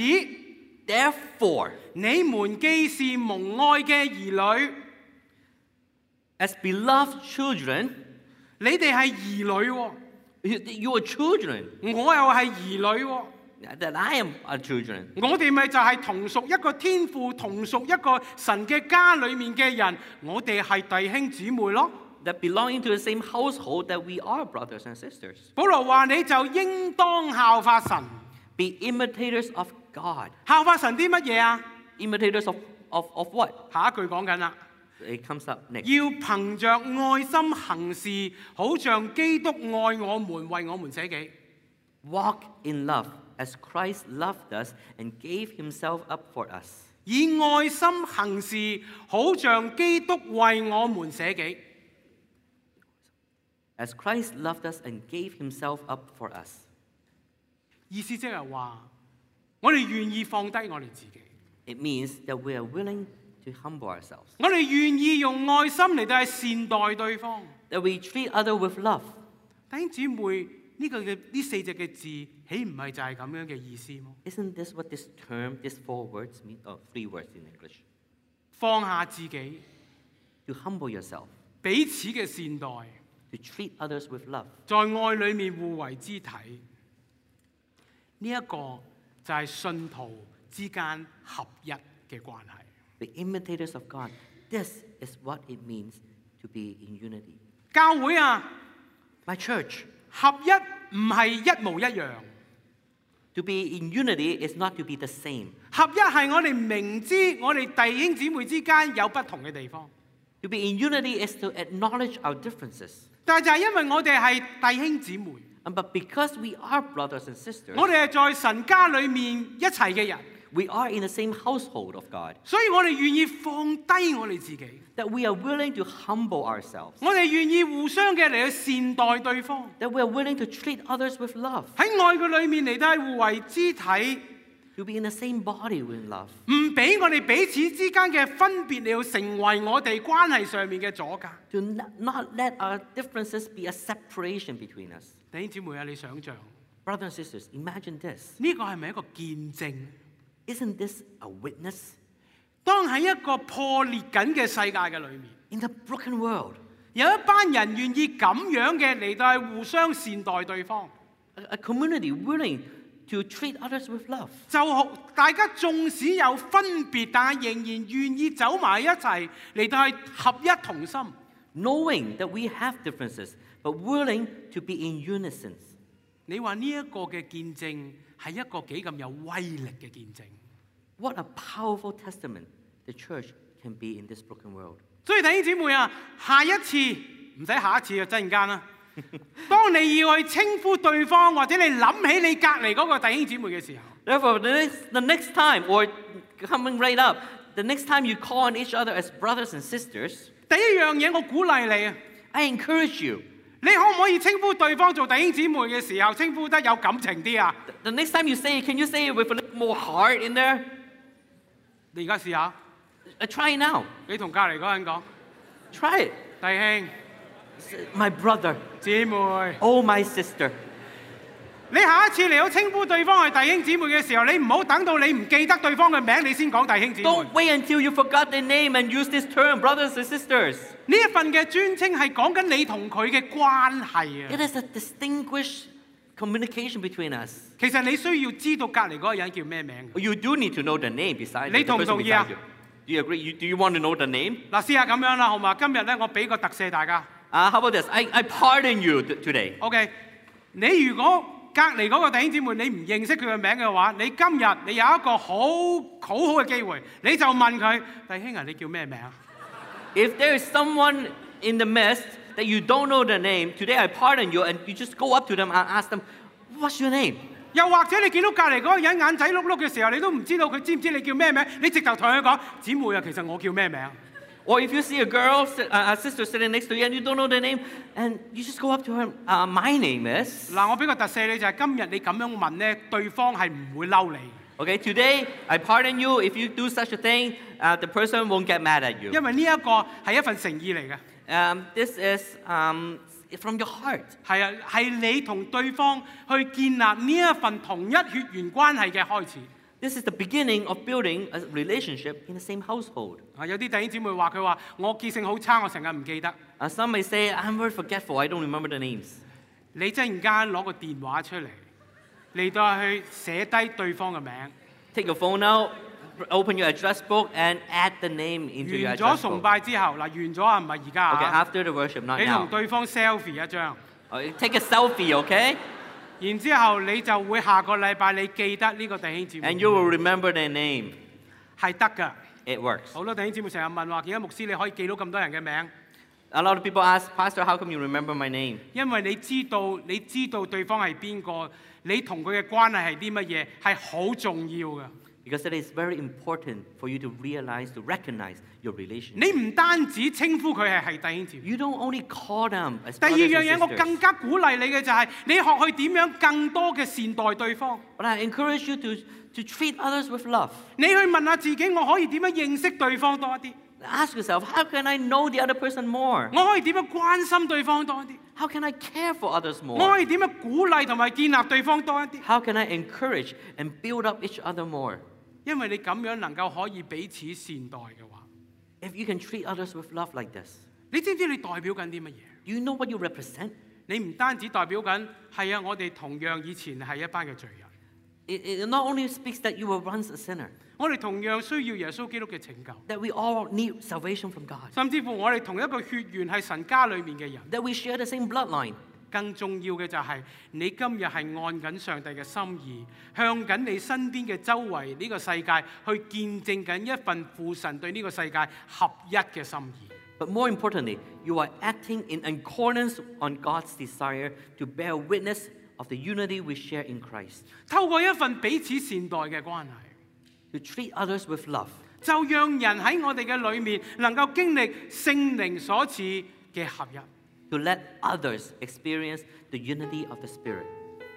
Therefore, 你們既是蒙愛嘅兒女， as beloved children, 你哋係兒女喎， you, you are children, 我又係兒女喎。 that I am a children. 我哋咪就係同屬一個天父，同屬一個神嘅家裏面嘅人，我哋係弟兄姊妹咯。 That belonging to the same household that we are brothers and sisters. 保羅話你就應當效法神， Be imitators of God. 效法神啲乜嘢啊？ Imitators of, of, of what? 下一句講緊啦， It comes up next. 要憑着愛心行事，好像基督愛我們，為我們捨己。 Walk in love as Christ loved us and gave himself up for us. 以愛心行事，好像基督為我們捨己。 As Christ loved us and gave himself up for us. 意思即係話，我哋願意放低我哋自己， It means that we are willing to humble ourselves. 我哋願意用愛心嚟到去善待對方。 That we treat others with love. 弟兄姊妹，呢、個嘅呢四隻嘅字，豈唔係就係咁樣嘅意思麼？ Isn't this what this term, these four words mean? Oh, three words in English. 放下自己， To humble yourself. 彼此嘅善待， To treat others with love. 在愛裏面互為肢體。呢、一個就係信徒之間合一嘅關係。 Be imitators of God. This is what it means to be in unity. 教會啊， My church, 合一唔係一模一樣， to be in unity is not to be the same. 合一係我哋明知我哋弟兄姊妹之間有不同嘅地方， To be in unity is to acknowledge our differences. 但係就係因為我哋係弟兄姊妹， And but because we are brothers and sisters, 我哋係在神家裏面一齊嘅人， we are in the same household of God, 所以我哋願意放低我哋自己， that we are willing to humble ourselves, 我哋願意互相嘅嚟去善待對方， that we are willing to treat others with love, 喺愛嘅裏面嚟到係互為肢體， to be in the same body with love, 唔俾我哋彼此之間嘅分別嚟到成為我哋關係上面嘅阻隔。 to not, not let our differences be a separation between us. 弟兄姊妹啊，你想象 Brothers and sisters, imagine this. 呢個係咪一個見證？ Isn't this a witness? 當喺一個破裂緊嘅世界嘅裏面， In the broken world, 有一班人願意咁樣嘅嚟到係互相善待對方， a, a community willing to treat others with love. 就好大家縱使有分別，但係仍然願意走埋一齊嚟到係合一同心。 Knowing that we have differences, but willing to be in unison. 你話呢一個嘅見證係一個幾咁有威力嘅見證？ What a powerful testament the church can be in this broken world. 所以弟兄姊妹啊，下一次唔使下一次啊，陣間啦。當你要去稱呼對方，或者你諗起你隔離嗰個弟兄姊妹嘅時候， Therefore, the next, the next time, or coming right up, the next time you call on each other as brothers and sisters, 第一樣嘢我鼓勵你啊， I encourage you. 你可唔可以稱呼對方做弟兄姊妹嘅時候，稱呼得有感情啲啊？ The next time you say it, can you say it with a little more heart in there? 你而家試下， Uh, try it now. 你同隔離嗰個人講， Try it. 弟兄 My brother. 姊妹， Oh, my sister. 你下一次嚟到稱呼對方係弟兄姊妹嘅時候，你唔好等到你唔記得對方嘅名，你先講弟兄姊妹。 Don't wait until you forgot their name and use this term, brothers and sisters. 呢一份嘅尊稱係講緊你同佢嘅關係 It 啊。 is a distinguished communication between us. 其實你需要知道隔離嗰個人叫咩名嘅。 You do need to know the name beside you. 你 the 同唔 person 同意啊？ beside you. Do you agree? You, do you want to know the name? 嗱，試下咁樣啦，好嘛？今日咧，我俾個特赦大家。 Uh, how about this? I, I pardon you t- today. OK，你如果隔離嗰個弟兄姊妹你唔認識佢嘅名嘅話，你今日你有一個好好好嘅機會，你就問佢：弟兄啊，你叫咩名啊？ If there is someone in the midst that you don't know the name, today I pardon you, and you just go up to them and ask them, what's your name? 又或者你見到隔離嗰個人眼仔碌碌嘅時候，你都唔知道佢知唔知你叫咩名，你直頭同佢講：姊妹啊，其實我叫咩名？ Or if you see a girl, sit- uh, a sister sitting next to you, and you don't know the name, and you just go up to her, uh, my name is. 嗱，我俾個特赦你就係、今日你咁樣問咧，對方係唔會嬲你， Okay, today I pardon you. If you do such a thing, uh, the person won't get mad at you. 因為呢一個係一份誠意嚟嘅。 Um, this is um, from your heart. 係啊，係你同對方去建立呢一份同一血緣關係嘅開始。 This is the beginning of building a relationship in the same household. 啊，有啲弟兄姊妹話佢話我記性好差，我成日唔記得。 Uh, some may say, I'm very forgetful. I don't remember the names. 你真係間攞個電話出嚟，嚟到去寫低對方嘅名。 Take your phone out, open your address book, and add the name into your 完 address 咗崇 book. 拜之後，嗱完咗啊，唔係而家 Okay, 啊， after the worship, not 你同 now. 對方 selfie 一張， Okay, take a selfie, okay? 然之後你就會下個禮拜你記得呢個弟兄姊妹 And you will remember their name. 係得㗎。 It works. 好多弟兄姊妹成日問話，點解牧師你可以記到咁多人嘅名？ A lot of people ask, Pastor, how come you remember my name? 因為你知道你知道對方係邊個，你同佢嘅關係係啲乜嘢，係好重要㗎。 Because it is very important for you to realize, to recognize your relationship. 你唔單止稱呼佢係係弟兄姊妹。 You don't only call them as 第二 brothers 樣 and 嘢，我 sisters. 更加鼓勵你嘅就係、你學去點樣更多嘅善待對方。 But I encourage you to, to treat others with love. 你去問下自己，我可以點樣認識對方多一啲？ Ask yourself, how can I know the other person more? 我可以點樣關心對方多一啲？ How can I care for others 我 more? 可以點樣鼓勵同埋建立對方多一啲？ How can I encourage and build up each other more? 因為你咁樣能夠可以彼此善待嘅話， If you can treat others with love like this, 你知唔知你代表緊啲乜嘢？ do you know what you represent? 你唔單止代表緊係啊，我哋同樣以前係一班嘅罪人， It, it not only speaks that you were once a sinner, 我哋同樣需要耶穌基督嘅拯救， that we all need salvation from God, 甚至乎我哋同一個血緣係神家裏面嘅人， that we share the same bloodline. 更重要嘅就係你今日係按緊上帝嘅心意，向緊你身邊嘅周圍呢個世界去見證緊一份父神對呢個世界合一嘅心意。 But more importantly, you are acting in accordance on God's desire to bear witness of the unity we share in Christ. 透過一份彼此善待嘅關係， To treat others with love. 就讓人喺我哋嘅裏面能夠經歷聖靈所賜嘅合一。 To let others experience the unity of the Spirit.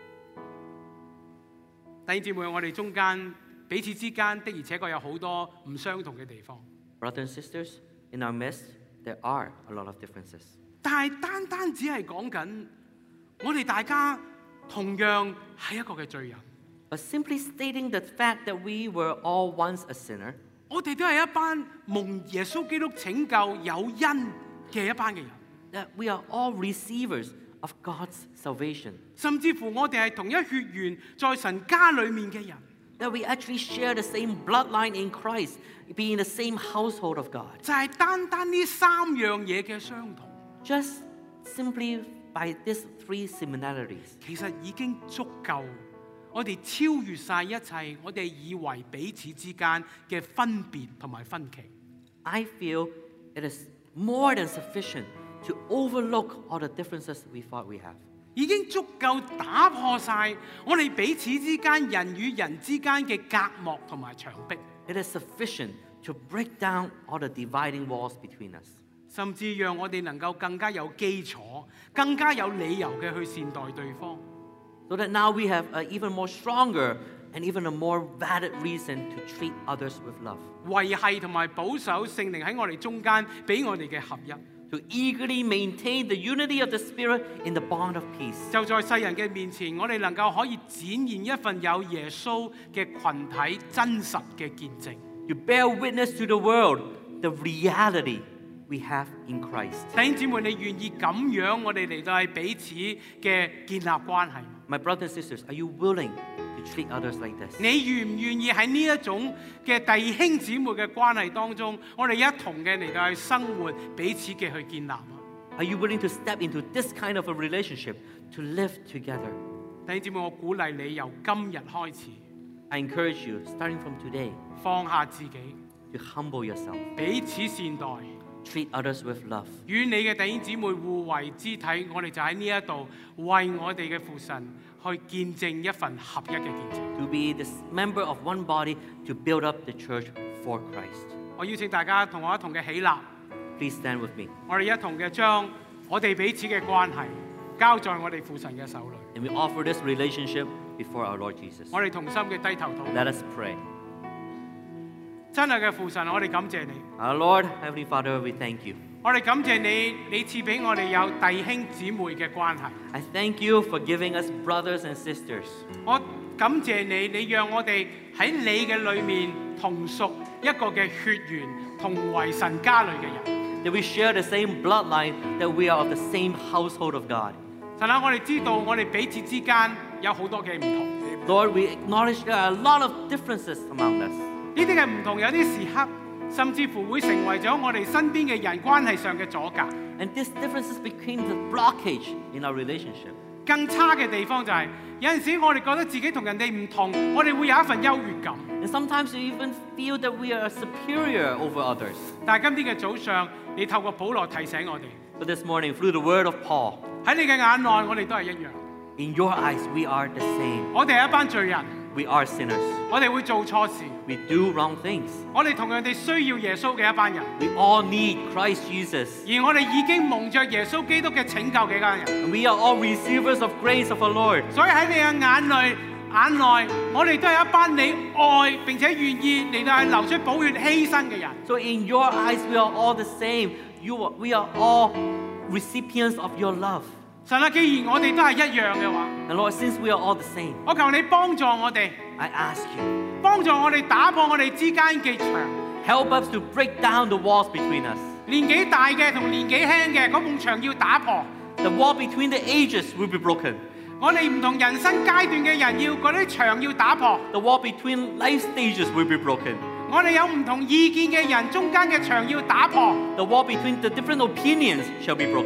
弟兄姊妹，我哋中間彼此之間的而且確有好多唔相同嘅地方， Brothers and sisters, in our midst, there are a lot of differences. 但係單單只係講緊我哋大家同樣係一個嘅罪人， But simply stating the fact that we were all once a sinner, 我哋都係一班蒙耶穌基督拯救有恩嘅一班嘅人， that we are all receivers of God's salvation, 甚至乎我哋係同一血緣在神家裏面嘅人。 that we actually share the same bloodline in Christ, be in the same household of God. 就係單單呢三樣嘢嘅相同， Just simply by these three similarities, 其實已經足夠，我哋超越晒一切我哋以為彼此之間嘅分別同埋分歧。 I feel it is more than sufficient to overlook all the differences we thought we have. 已經足夠打破晒我哋彼此之間人與人之間嘅隔膜同埋牆壁， It is sufficient to break down all the dividing walls between us, 甚至讓我哋能夠更加有基礎、更加有理由嘅去善待對方。 so that now we have an even more stronger and even a more valid reason to treat others with love, 維係同埋保守聖靈喺我哋中間俾我哋嘅合一， to eagerly maintain the unity of the Spirit in the bond of peace. 就在世人嘅面前，我哋能夠可以展現一份有耶穌嘅群體真實嘅見證。 To bear witness to the world the reality we have in Christ. 弟兄姊妹，你願意咁樣我哋嚟到係彼此嘅建立關係嗎？ My brothers and sisters, are you willing to treat others like this? 你願唔願意喺呢一種嘅弟兄姊妹嘅關係當中，我哋一同嘅嚟到去生活，彼此嘅去建立啊？ Are you willing to step into this kind of a relationship to live together? 弟兄姊妹，我鼓勵你由今日開始 I encourage you, starting from today, 放下自己， to humble yourself, 彼此善待， treat others with love, 與你嘅弟兄姊妹互為肢體。我哋就喺呢一度為我哋嘅父神去見證一份合一嘅見證。 to be this member of one body, to build up the church for Christ. 我邀請大家同我一同嘅起立， Please stand with me. 我哋一同嘅將我哋彼此嘅關係交在我哋父神嘅手裏。 And we offer this relationship before our Lord Jesus. 我哋同心嘅低頭禱告。 Let us pray. 真係嘅父神，我哋感謝你， Our Lord, Heavenly Father, we thank you. 我哋感謝你，你賜俾我哋有弟兄姊妹嘅關係。 I thank you for giving us brothers and sisters. 我感謝你，你讓我哋喺你嘅裏面同屬一個嘅血緣，同為神家裏嘅人。 That we share the same bloodline, that we are of the same household of God. 神啊，我哋知道我哋彼此之間有好多嘅唔同， Lord, we acknowledge there are a lot of differences among us. 呢啲嘅唔同有啲時刻，甚至乎會成為咗我哋身邊嘅人關係上嘅阻隔。 And these differences became the blockage in our relationship. 更差嘅地方就係、有陣時我哋覺得自己同人哋唔同，我哋會有一份優越感。 And sometimes we even feel that we are superior over others. 但係今天嘅早上，你透過保羅提醒我哋， But this morning, through the word of Paul, 喺你嘅眼內，我哋都係一樣。 in your eyes, we are the same. 我哋係一班罪人， We are sinners. 我哋會做錯事， We do wrong things. 我哋同樣地需要耶穌嘅一班人， We all need Christ Jesus. 而我哋已經蒙着耶穌基督嘅拯救嘅一班人。 And we are all receivers of grace of our Lord. 所以喺你嘅眼裏眼內，我哋都係一班你愛並且願意嚟到係流出寶血犧牲嘅人。 So in your eyes, we are all the same. You are, we are all recipients of your love. 神啊，既然我哋都係一樣嘅話， And Lord, since we are all the same, 我求你幫助我哋， I ask you, 幫助我哋打破我哋之間嘅牆。 help us to break down the walls between us. 年紀大嘅同年紀輕嘅嗰埲牆要打破。 The wall between the ages will be broken. 我哋唔同人生階段嘅人要嗰啲牆要打破。 The wall between life stages will be broken. 我哋有唔同意見嘅人中間嘅牆要打破。 The wall between the different opinions shall be broken.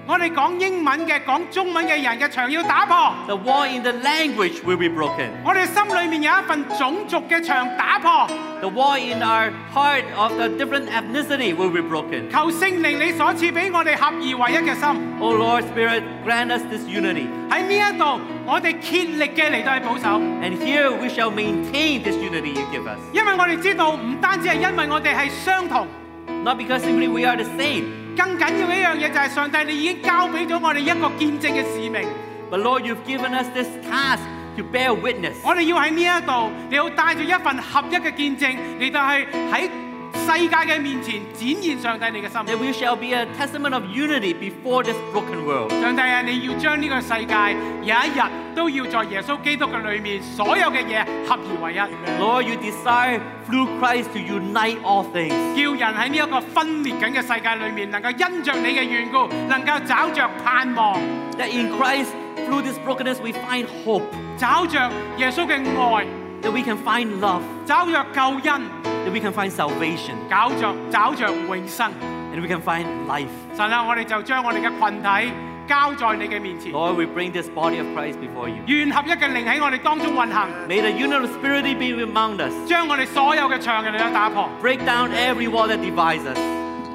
我哋講英文嘅、講中文嘅人嘅牆要打破。 The wall in the language will be broken. 我哋心裏面有一份種族嘅牆打破。 The wall in our heart of the different ethnicity will be broken. 求聖靈你所賜俾我哋合而為一嘅心。 Oh Lord Spirit, grant us this unity. 喺呢一度，我哋竭力嘅嚟到去保守， And here we shall maintain this unity you give us. 因為我哋知道唔單止係因為我哋係相同， Not because simply we are the same, 更緊要嘅一樣嘢就係上帝你已經交俾咗我哋一個見證嘅使命。 but Lord, you've given us this task to bear witness. 我哋要喺呢一度，你要帶住一份合一嘅見證嚟到去喺世界嘅面前展現上帝你嘅心。 That we shall be a testament of unity before this broken world. 上帝啊，你要將呢個世界有一日都要在耶穌基督嘅裏面，所有嘅嘢合而為一。 Lord, you desire through Christ to unite all things. 叫人喺呢一個分裂緊嘅世界裏面，能夠因着你嘅緣故，能夠找着盼望， That in Christ, through this brokenness, we find hope. 找着耶穌嘅愛， That we can find love. 找着救恩， That we can find salvation. 找着找着永生。 And we can find life. 神啊，我哋就將我哋嘅群體交在你嘅面前， Lord, we bring this body of Christ before you. 願合一嘅靈喺我哋當中運行， May the unity of spirit be among us. 將我哋所有嘅牆嘅嚟打破。 Break down every wall that divides us.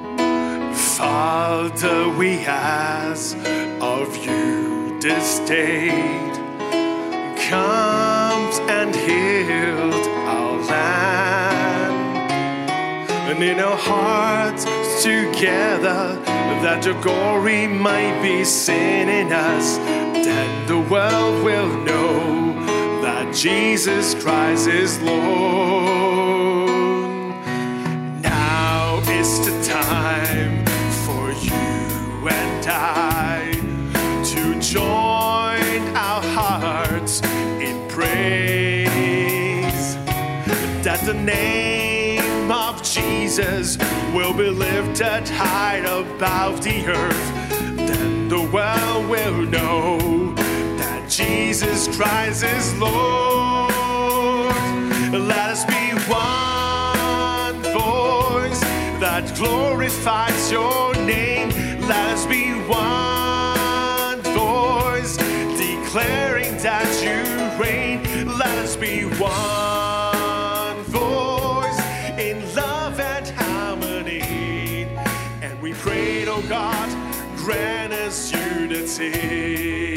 Father, we ask of you this day, come and heal our land, and in our hearts together, that your glory might be seen in us. Then the world will know that Jesus Christ is Lord. Now is the time for you and I to join our hearts in praise, that the name of Jesus will be lifted high above the earth. Then the world will know that Jesus Christ is Lord. Let us be one voice that glorifies your name. Let us be one voice declaring that you reign. Let us be one voice in love and harmony. And we pray, oh God, grant us unity.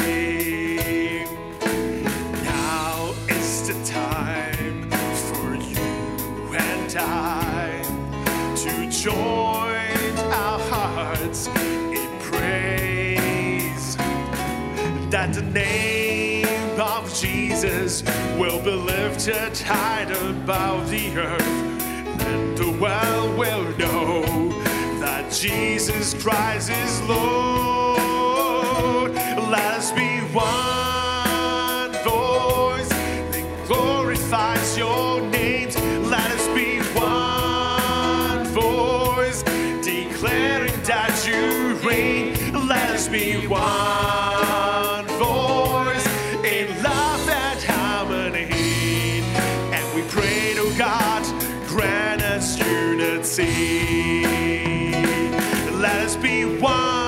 Now is the time for you and I to join our hearts in praise, that the name of Jesus will be lifted high above the earth, and the world will know that Jesus Christ is Lord. Let us be one voice that glorifies your names. Let us be one voice declaring that you reign. Let us be one voice in love and harmony. And we pray to God, grant us unity. Let us be one.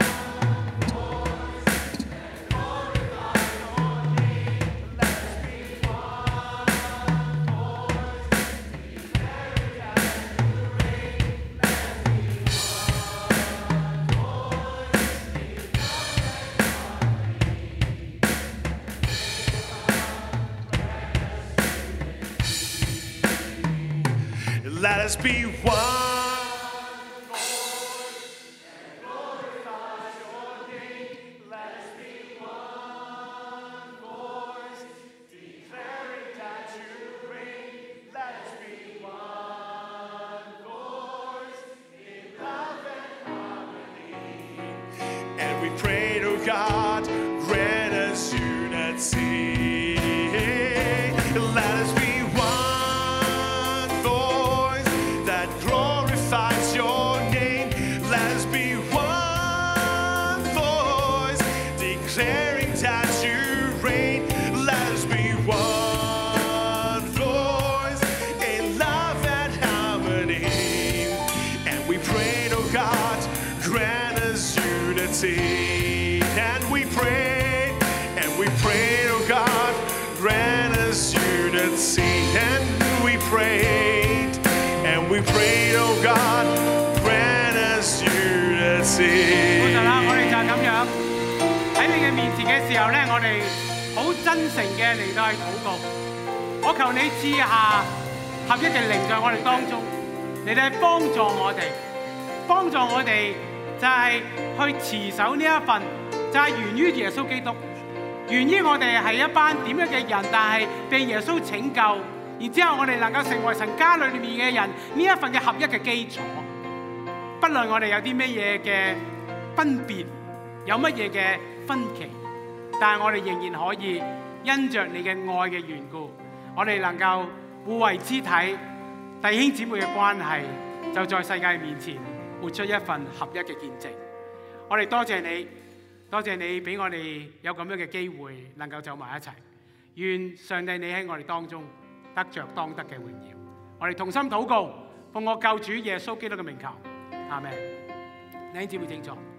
Let us be one. And we pray to God, grant us unity. Let us be one voice that glorifies your name. Let us be one voice declaring that you reign. Let us be one voice in love and harmony. And we pray to God, grant us unity. we pray, and we pray, oh God, grant us unity. And we prayed, and we prayed, oh God, grant us unity. 好啦，我哋就係咁樣喺你嘅面前嘅時候咧，我哋好真誠嘅嚟到去禱告。我求你賜下合一嘅靈在我哋當中，嚟到去幫助我哋，幫助我哋就係去持守呢一份，就係源於耶穌基督，源於我哋係一班點樣嘅人，但係被耶穌拯救，然之後我哋能夠成為神家裏面嘅人，呢一份嘅合一嘅基礎。不論我哋有啲乜嘢嘅分別，有乜嘢嘅分歧，但係我哋仍然可以因着你嘅愛嘅緣故，我哋能夠互為肢體，弟兄姊妹嘅關係就在世界面前活出一份合一嘅見證。我哋多謝你，多謝你俾我哋有咁樣嘅機會能夠走埋一齊。願上帝你喺我哋當中得着當得嘅榮耀。我哋同心禱告，奉我救主耶穌基督嘅名求，阿們。弟兄姊妹請坐。